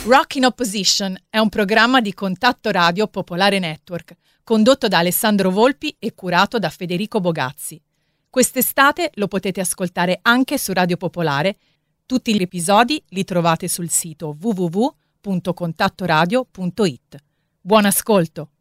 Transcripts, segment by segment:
Rock in Opposition è un programma di Contatto Radio Popolare Network, condotto da Alessandro Volpi e curato da Federico Bogazzi. Quest'estate lo potete ascoltare anche su Radio Popolare. Tutti gli episodi li trovate sul sito www.contattoradio.it. Buon ascolto!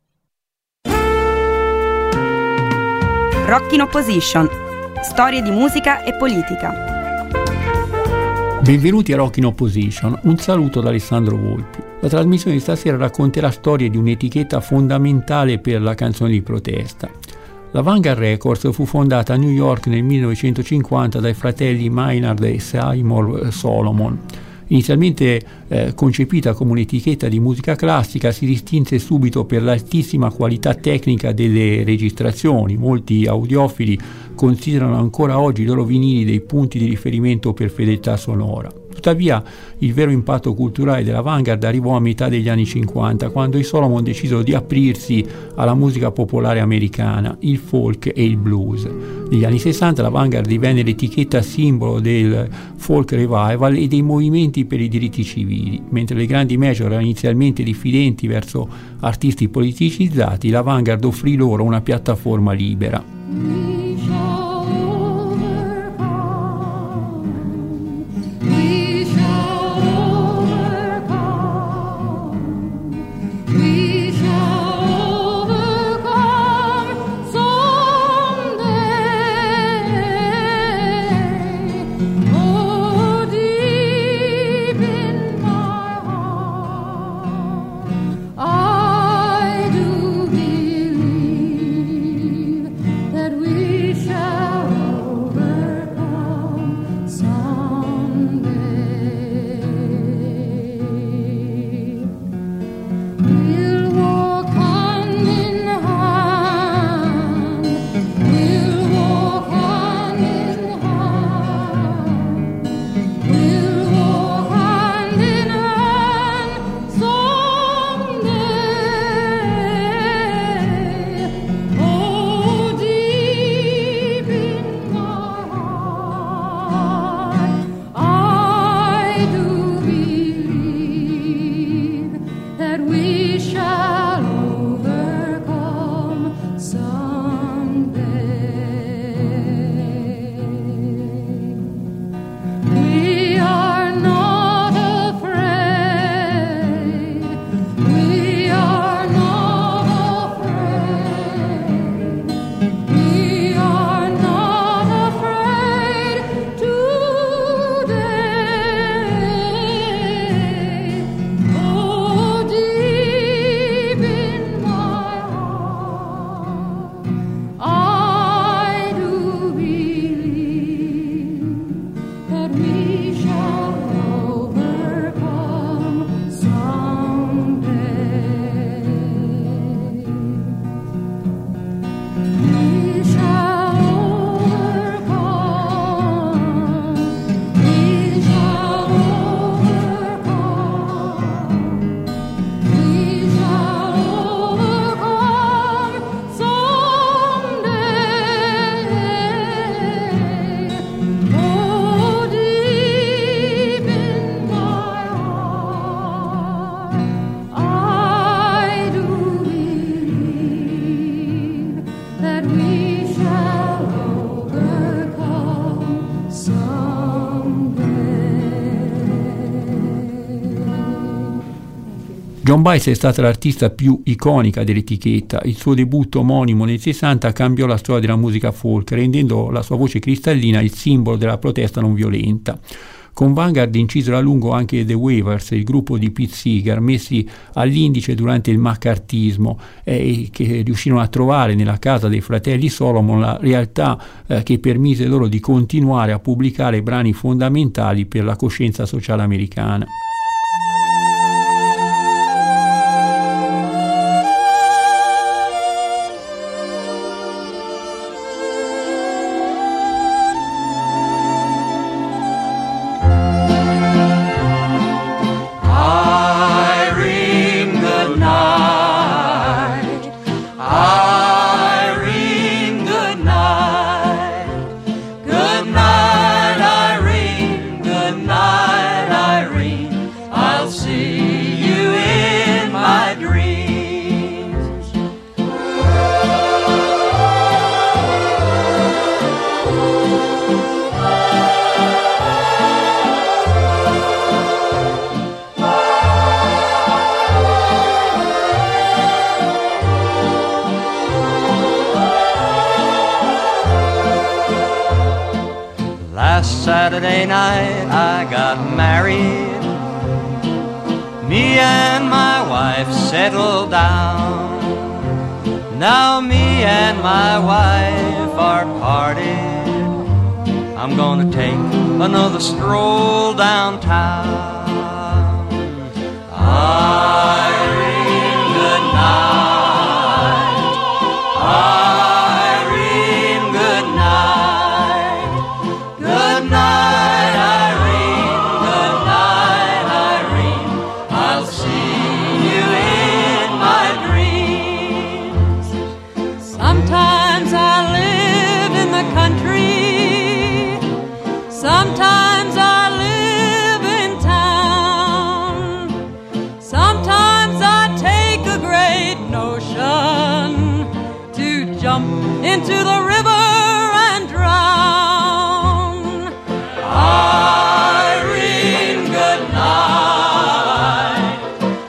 Rock in Opposition. Storie di musica e politica. Benvenuti a Rock in Opposition, un saluto da Alessandro Volpi. La trasmissione di stasera racconterà storie di un'etichetta fondamentale per la canzone di protesta. La Vanguard Records fu fondata a New York nel 1950 dai fratelli Maynard e Seymour Solomon. Inizialmente concepita come un'etichetta di musica classica, si distinse subito per l'altissima qualità tecnica delle registrazioni. Molti audiofili considerano ancora oggi i loro vinili dei punti di riferimento per fedeltà sonora. Tuttavia, il vero impatto culturale della Vanguard arrivò a metà degli anni 50, quando i Solomon decisero di aprirsi alla musica popolare americana, il folk e il blues. Negli anni 60 la Vanguard divenne l'etichetta simbolo del folk revival e dei movimenti per i diritti civili. Mentre le grandi major erano inizialmente diffidenti verso artisti politicizzati, la Vanguard offrì loro una piattaforma libera. Joan Baez è stata l'artista più iconica dell'etichetta. Il suo debutto omonimo nel 60 cambiò la storia della musica folk, rendendo la sua voce cristallina il simbolo della protesta non violenta. Con Vanguard incisero a lungo anche The Waivers, il gruppo di Pete Seeger, messi all'indice durante il maccartismo, che riuscirono a trovare nella casa dei fratelli Solomon la realtà che permise loro di continuare a pubblicare brani fondamentali per la coscienza sociale americana. Good night, Irene. Saturday night I got married. Me and my wife settled down. Now me and my wife are parted. I'm gonna take another stroll downtown. Irene, good night. Irene, good night. Good night, Irene. Good night, Irene. I'll see you in my dreams. Sometimes I live in the country. Sometimes I live in town. Sometimes I take a great notion to jump into the river and drown. Irene, good night.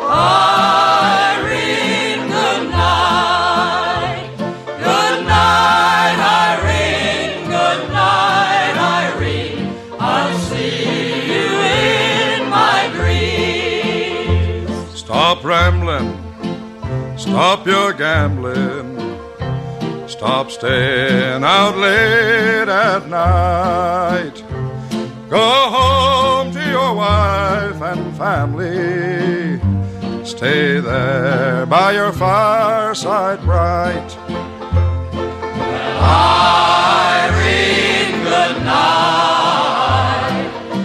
Irene, good night. Good night, Irene. Good night, Irene. I'll see you in my dreams. Stop rambling, stop your gambling, stop staying out late at night. Go home to your wife and family, stay there by your fireside bright. Irene, good night.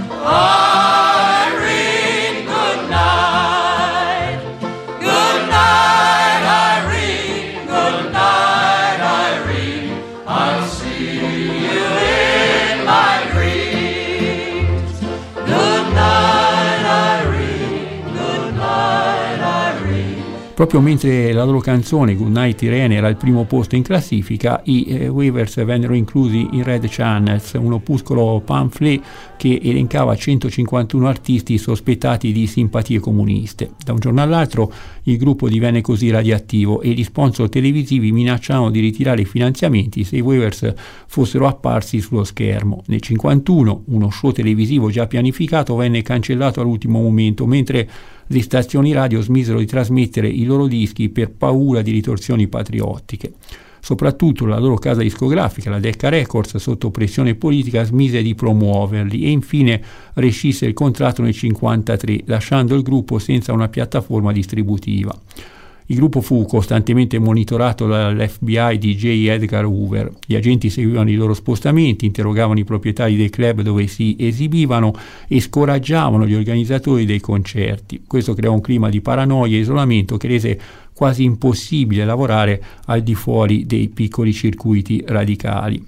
Irene, good night. Good night, Irene. Good night, Irene. I'll see you in my dreams. Good night, Irene. Good night, Irene. Proprio mentre la loro canzone Goodnight Irene era al primo posto in classifica, i Waivers vennero inclusi in Red Channels, un opuscolo pamphlet che elencava 151 artisti sospettati di simpatie comuniste. Da un giorno all'altro il gruppo divenne così radioattivo e gli sponsor televisivi minacciavano di ritirare i finanziamenti se i Waivers fossero apparsi sullo schermo. Nel 1951 uno show televisivo già pianificato venne cancellato all'ultimo momento, mentre le stazioni radio smisero di trasmettere i loro dischi per paura di ritorsioni patriottiche. Soprattutto la loro casa discografica, la Decca Records, sotto pressione politica smise di promuoverli e infine rescisse il contratto nel 1953, lasciando il gruppo senza una piattaforma distributiva. Il gruppo fu costantemente monitorato dall'FBI di J. Edgar Hoover. Gli agenti seguivano i loro spostamenti, interrogavano i proprietari dei club dove si esibivano e scoraggiavano gli organizzatori dei concerti. Questo creò un clima di paranoia e isolamento che rese quasi impossibile lavorare al di fuori dei piccoli circuiti radicali.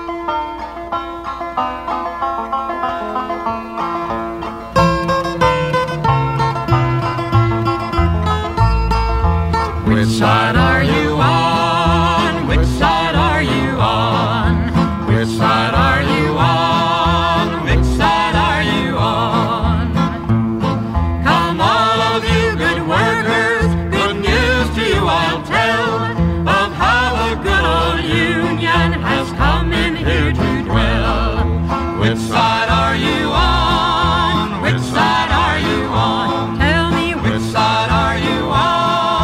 Which side are you on? Which side are you on? Which side are you on? Which side are you on? Come all of you good workers, good news to you I'll tell of how a good old union has come in here to dwell. Which side are you on? Which side are you on? Tell me which side are you on?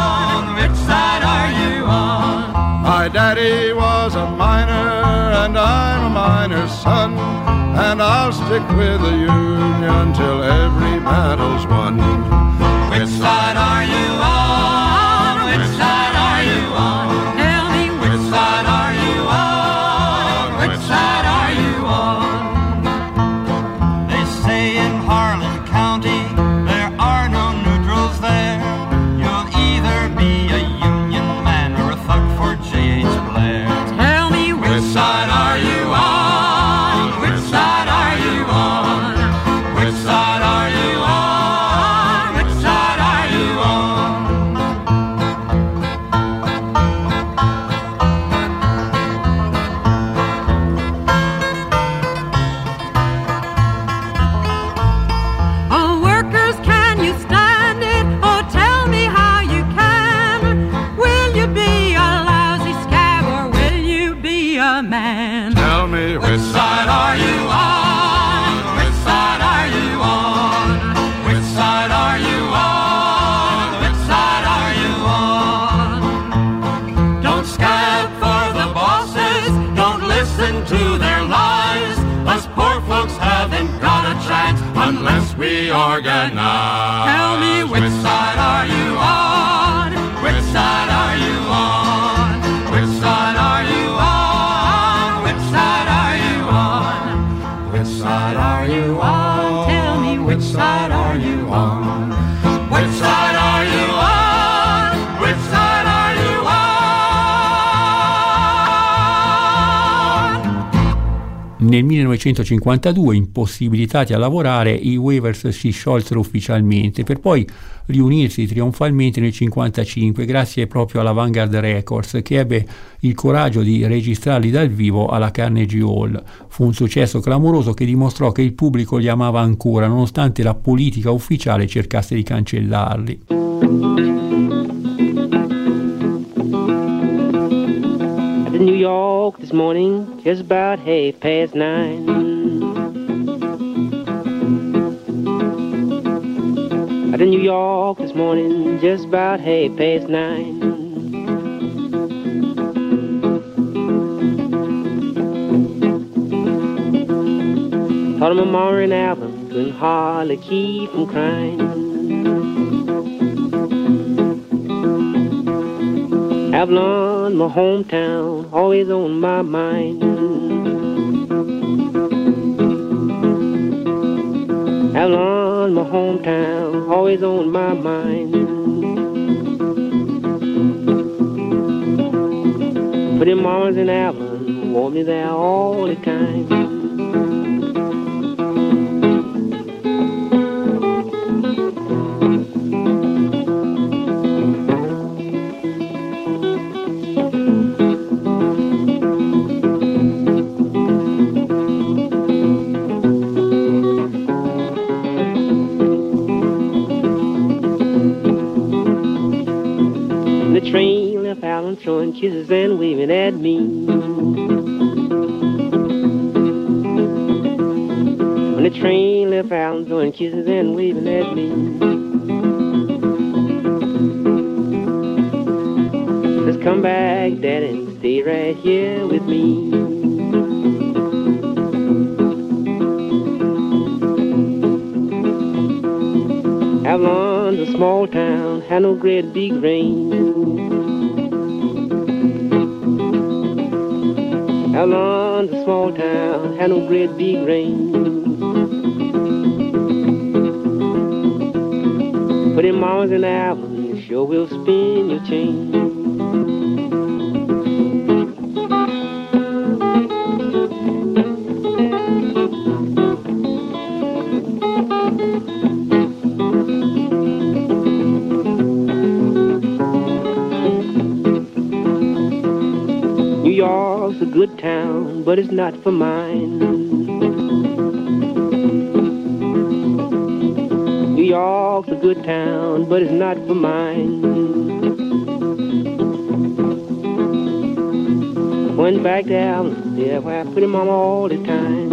My daddy was a miner and I'm a miner's son, and I'll stick with the Union till every battle's won. Which side are you on? Which side are you on? Tell me which side are you on? Which side are you on? They say in Harlan County there are no neutrals there. You'll either be a Union man or a thug for J.H. Blair. Tell me which side are you on? Which side are you on? Which side are you on? organized. Tell me which side are you on? Which side are you on? Which side are you on? Which side are you on? Which side are you on? Tell me which side are you on? Which side are you on? Which side are you on? Nel 1952, impossibilitati a lavorare, i Waivers si sciolsero ufficialmente per poi riunirsi trionfalmente nel 1955 grazie proprio alla Vanguard Records, che ebbe il coraggio di registrarli dal vivo alla Carnegie Hall. Fu un successo clamoroso che dimostrò che il pubblico li amava ancora nonostante la politica ufficiale cercasse di cancellarli. New York this morning, just about 9:30. Out in New York this morning, just about 9:30. Thought of my mama and Alvin, couldn't hardly keep from crying. Avalon, my hometown, always on my mind. Avalon, my hometown, always on my mind. But them mamas in Avalon want me there all the time. Train left Allen throwing kisses and waving at me. When the train left Allen throwing kisses and waving at me. Just come back, Daddy, and stay right here with me. Avalon's a small town, had no great big rain. Avalon's a small town, had no great big rain. But them mamas in Avalon sure will spin your chain. New York's a good town, but it's not for mine. New York's a good town, but it's not for mine. Went back to Avalon, there where I put him on all the time.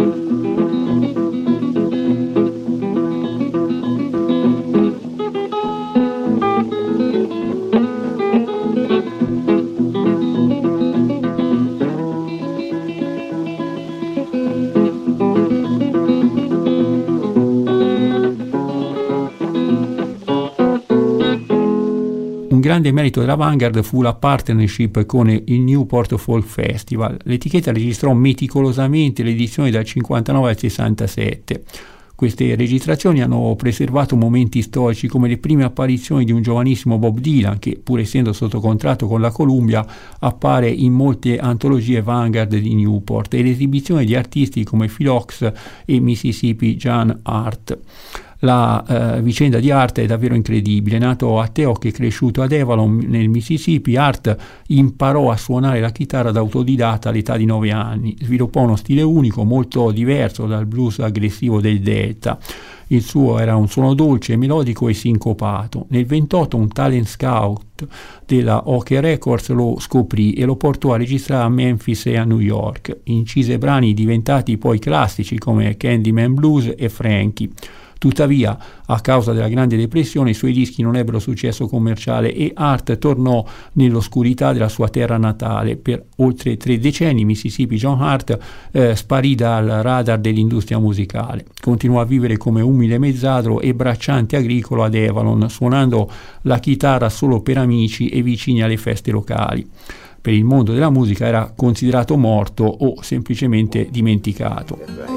Un grande merito della Vanguard fu la partnership con il Newport Folk Festival. L'etichetta registrò meticolosamente le edizioni dal 59 al 67. Queste registrazioni hanno preservato momenti storici come le prime apparizioni di un giovanissimo Bob Dylan, che pur essendo sotto contratto con la Columbia appare in molte antologie Vanguard di Newport, e l'esibizione di artisti come Phil Ochs e Mississippi John Hart. La vicenda di Hart è davvero incredibile. Nato a Teoc e cresciuto ad Avalon nel Mississippi, Hart imparò a suonare la chitarra da autodidatta all'età di 9 anni. Sviluppò uno stile unico, molto diverso dal blues aggressivo del Delta. Il suo era un suono dolce, melodico e sincopato. Nel 28 un talent scout della OK Records lo scoprì e lo portò a registrare a Memphis e a New York. Incise brani diventati poi classici come Candyman Blues e Frankie. Tuttavia, a causa della Grande Depressione, i suoi dischi non ebbero successo commerciale e Hart tornò nell'oscurità della sua terra natale. Per oltre 3 decenni Mississippi John Hart sparì dal radar dell'industria musicale. Continuò a vivere come umile mezzadro e bracciante agricolo ad Avalon, suonando la chitarra solo per amici e vicini alle feste locali. Per il mondo della musica era considerato morto o semplicemente dimenticato.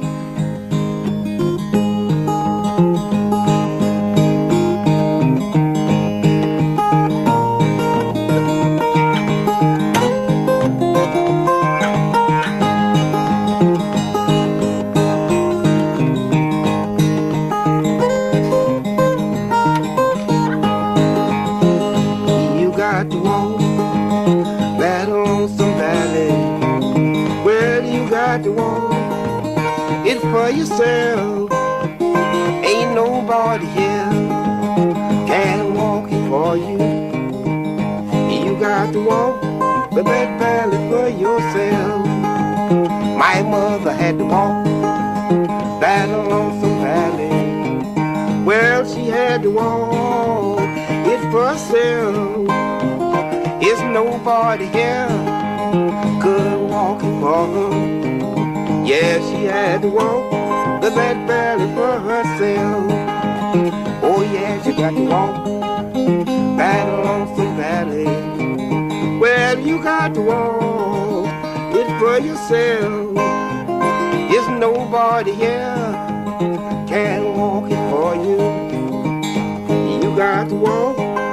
For yourself, ain't nobody here can walk it for you. You got to walk the Red Valley for yourself. My mother had to walk that lonesome valley. Well, she had to walk it for herself. There's nobody here could walk it for her. Yeah, she had to walk the Red Valley for herself. Oh yeah, she got to walk that lonesome valley. Well, you got to walk it for yourself. There's nobody here can walk it for you. You got to walk.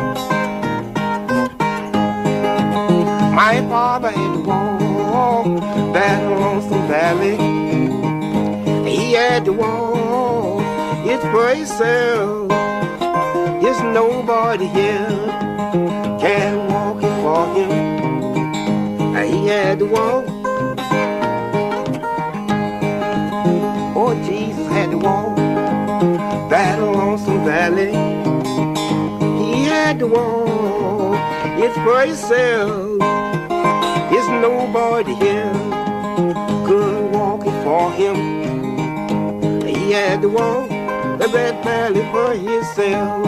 My father had to walk that lonesome valley. He had to walk it for himself. There's nobody here can walk it for him. He had to walk. Oh, Jesus had to walk that lonesome valley. He had to walk it for himself. There's nobody here could walk it for him. He had to walk the Red Valley for himself.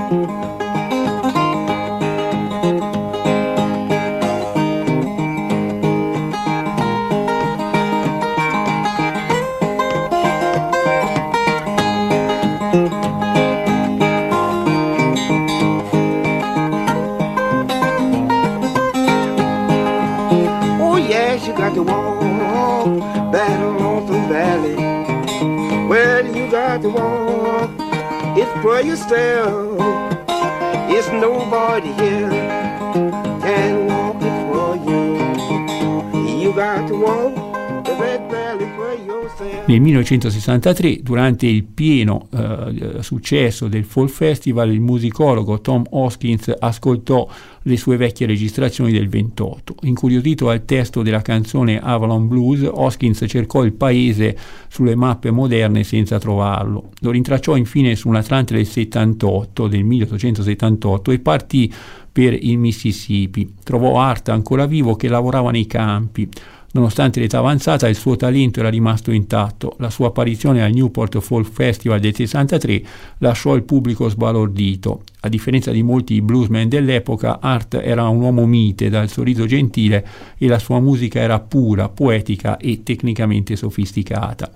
You got to walk that lonesome valley. Well, you got to walk it for yourself. It's nobody here can walk it for you. You got to walk the Red Valley for yourself. Nel 1963, durante il pieno successo del Fall Festival, il musicologo Tom Hoskins ascoltò le sue vecchie registrazioni del 28. Incuriosito dal testo della canzone Avalon Blues, Hoskins cercò il paese sulle mappe moderne senza trovarlo. Lo rintracciò infine su un Atlante del 1878 e partì per il Mississippi. Trovò Hart ancora vivo che lavorava nei campi. Nonostante l'età avanzata, il suo talento era rimasto intatto. La sua apparizione al Newport Folk Festival del 63 lasciò il pubblico sbalordito. A differenza di molti bluesmen dell'epoca, Hart era un uomo mite, dal sorriso gentile, e la sua musica era pura, poetica e tecnicamente sofisticata.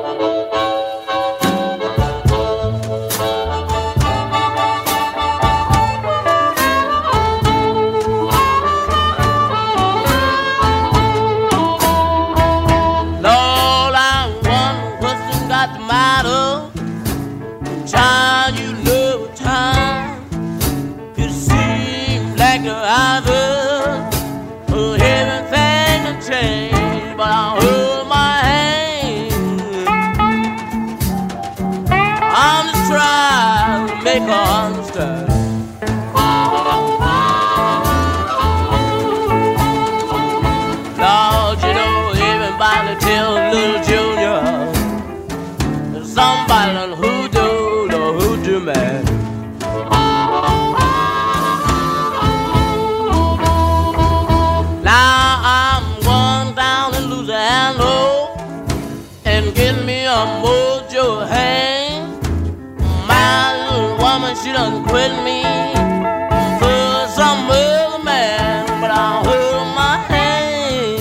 Lord, you know, everybody tell little Junior somebody done hoodoo or hoodoo man. gonna quit me for some other man, but I'll hold my hand.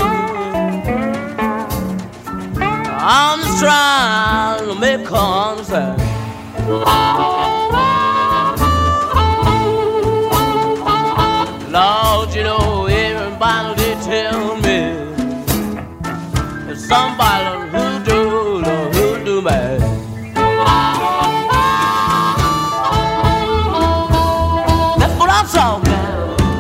I'm just trying to make her understand. Lord, you know, everybody they tell me there's somebody who do the hoodoo man. That's what I'm talking about.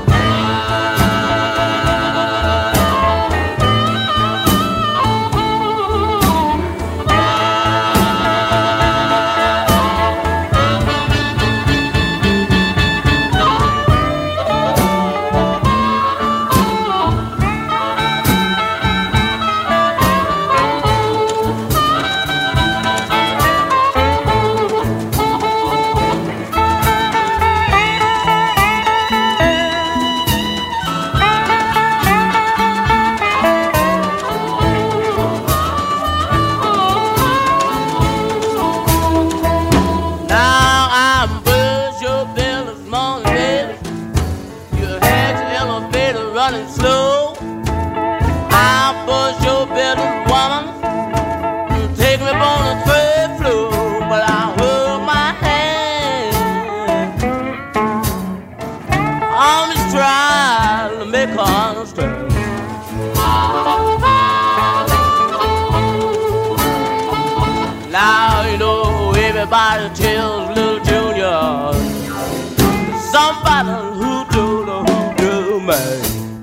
Everybody tells little Junior somebody who do the hoodoo man.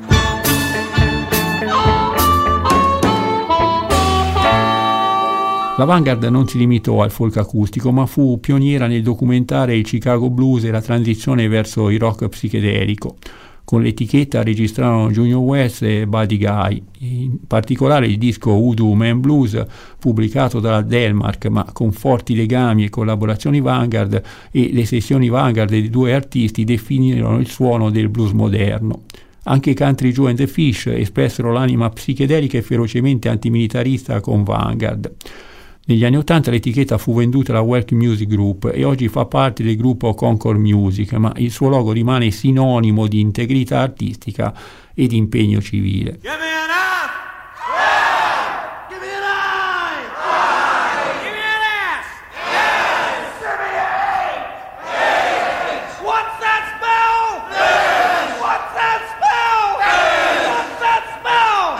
La Vanguard non si limitò al folk acustico, ma fu pioniera nel documentare il Chicago blues e la transizione verso il rock psichedelico. Con l'etichetta registrarono Junior West e Buddy Guy. In particolare il disco Voodoo Man Blues, pubblicato dalla Delmark ma con forti legami e collaborazioni Vanguard, e le sessioni Vanguard dei due artisti definirono il suono del blues moderno. Anche Country Joe and the Fish espressero l'anima psichedelica e ferocemente antimilitarista con Vanguard. Negli anni '80 l'etichetta fu venduta alla Welcome Music Group e oggi fa parte del gruppo Concord Music, ma il suo logo rimane sinonimo di integrità artistica e di impegno civile. Give me an F! Yeah! Give me an I! I! Give me an S! Yes! Give me an H! What's that spell? Yes! What's that spell? Yes! What's that spell?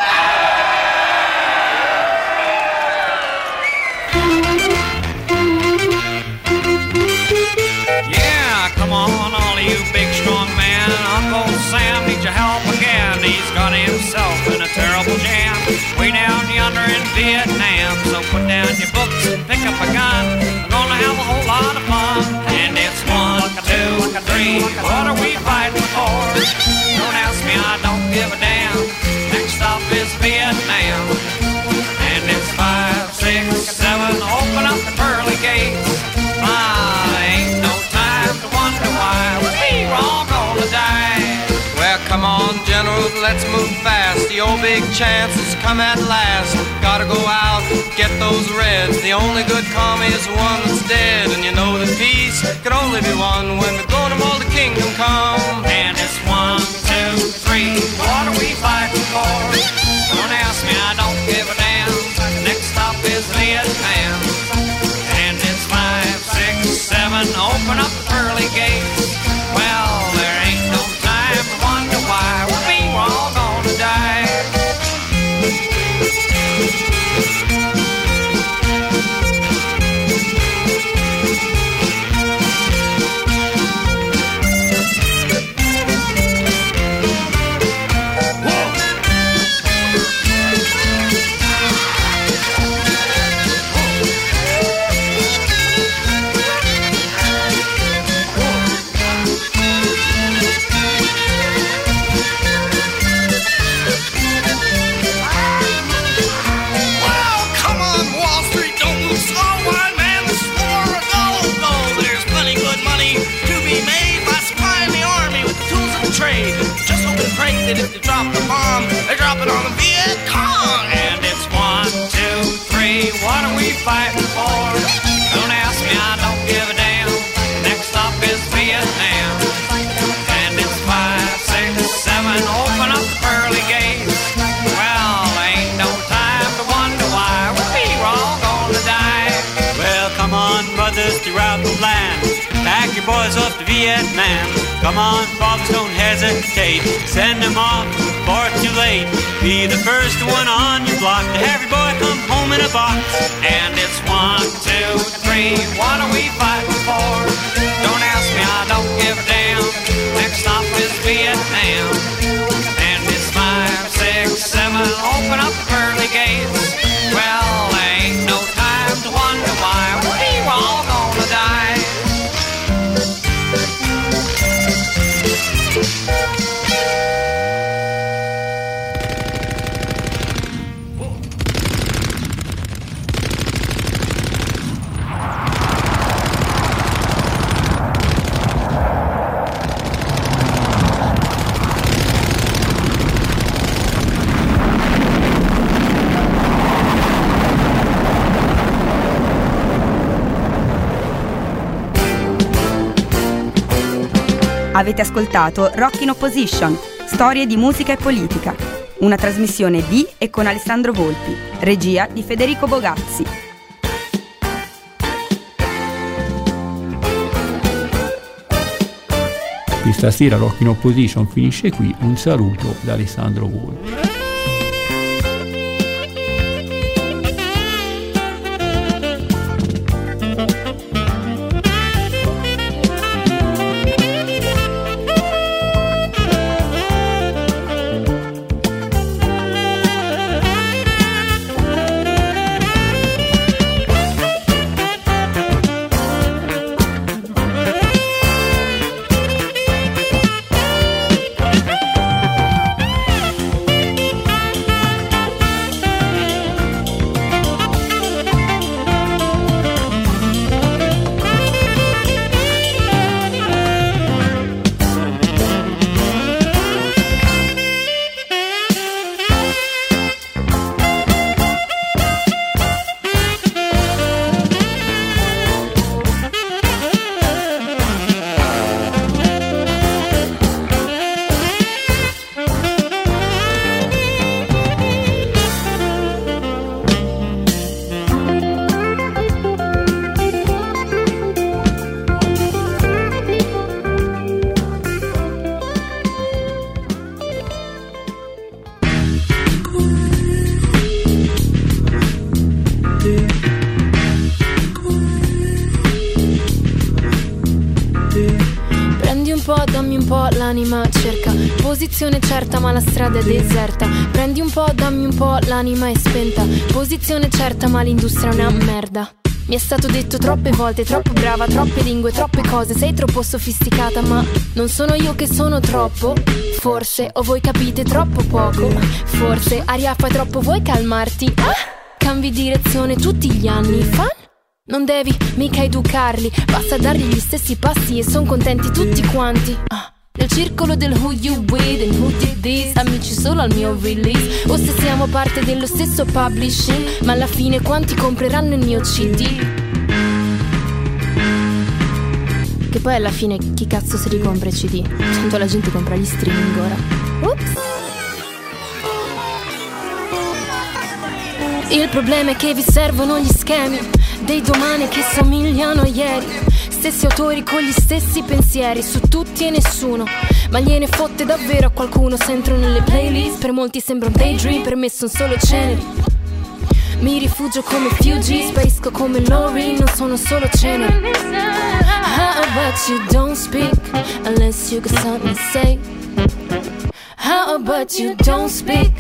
Yeah, come on, all of you big strong men. Uncle Sam needs your help again. He's got himself in a terrible jam way down yonder in Vietnam. So put down your books and pick up a gun. We're gonna have a whole lot of fun. And it's 1, 2, 3. What are we fighting for? Don't ask me, I don't give a damn. Next stop is Vietnam. And it's 5, 6, 7. Open up the pearly gates. Ain't no time to wonder why we're all gonna die. Well, come on, General, let's move fast. The old big chance has come at last. Gotta go out, get those reds. The only good commie is the one that's dead. And you know that peace can only be won when we're going to all the kingdom come. And it's 1, 2, 3. What are we fighting for? Don't ask me, I don't give a damn. Next stop is Vietnam. And it's 5, 6, 7. Open up the pearly gates. Well, there ain't no time to wonder why we're all gonna die. Vietnam. Come on, folks, don't hesitate. Send them off before it's too late. Be the first one on your block to have your boy come home in a box. And it's 1, 2, 3, what are we fighting for? Don't ask me, I don't give a damn. Next stop is Vietnam. And it's 5, 6, 7, open up the pearly gates. Well, ain't no time to wonder why we're all gonna die. Avete ascoltato Rock in Opposition, storie di musica e politica, una trasmissione di e con Alessandro Volpi, regia di Federico Bogazzi. Questa sera Rock in Opposition finisce qui, un saluto da Alessandro Volpi. L'anima cerca posizione certa ma la strada è deserta. Prendi un po', dammi un po', l'anima è spenta. Posizione certa ma l'industria è una merda. Mi è stato detto troppe volte, troppo brava, troppe lingue, troppe cose. Sei troppo sofisticata ma non sono io che sono troppo. Forse, o voi capite troppo poco. Forse, aria fai troppo, vuoi calmarti? Cambi direzione tutti gli anni, fan? Non devi mica educarli, basta dargli gli stessi passi e son contenti tutti quanti. Nel circolo del who you with and who did this, amici solo al mio release. O se siamo parte dello stesso publishing, ma alla fine quanti compreranno il mio CD? Che poi alla fine chi cazzo si ricompra i CD? Tanto la gente compra gli streaming ora. Ups. Il problema è che vi servono gli schemi dei domani che somigliano a ieri. Stessi autori con gli stessi pensieri su tutti e nessuno, ma gliene fotte davvero a qualcuno se entro nelle playlist. Per molti sembra un daydream, per me son solo ceneri. Mi rifugio come Fuji, sparisco come Lori, non sono solo ceneri. How about you don't speak unless you got something to say? How about you don't speak